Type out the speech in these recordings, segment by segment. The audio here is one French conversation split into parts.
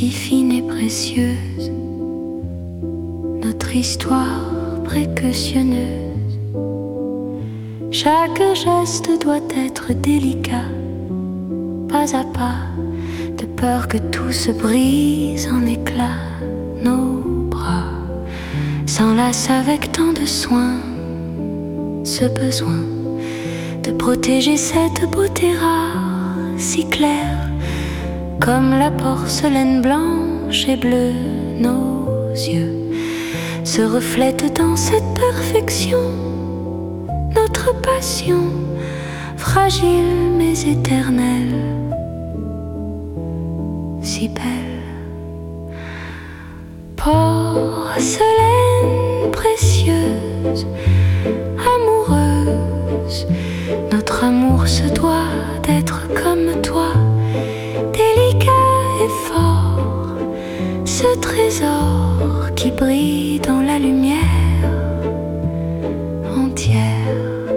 si fine et précieuse, notre histoire précautionneuse. Chaque geste doit être délicat, pas à pas, de peur que tout se brise en éclats. Nos bras s'enlacent avec tant de soin, ce besoin de protéger cette beauté rare, si claire comme la porcelaine blanche et bleue. Nos yeux se reflètent dans cette perfection, notre passion, fragile mais éternelle, si belle. Porcelaine précieuse, amoureuse, notre amour se doit d'être comme toi, délicat et fort, ce trésor qui brille dans la lumière entière.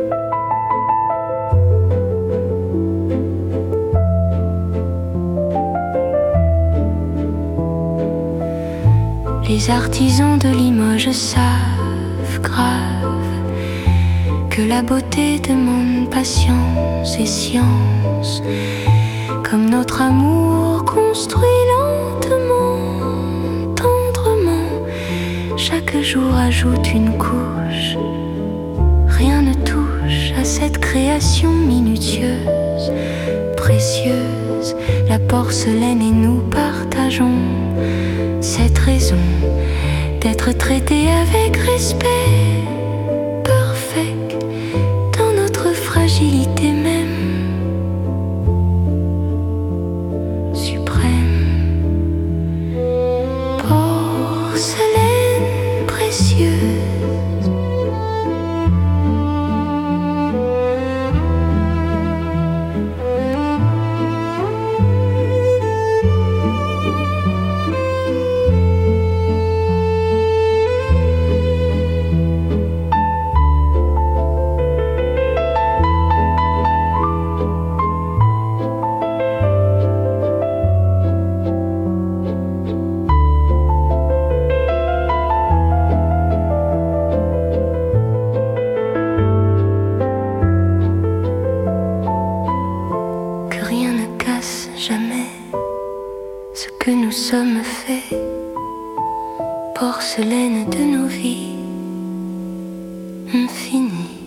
Les artisans de Limoges savent grave que la beauté demande patience et science, comme notre amour construit lentement, tendrement. Chaque jour ajoute une couche, rien ne touche à cette création minutieuse, précieuse. La porcelaine et nous partageons cette raison d'être traités avec respect, perfect dans notre fragilité même, suprême. Porcelaine précieuse, jamais ce que nous sommes faits, porcelaine de nos vies infinies.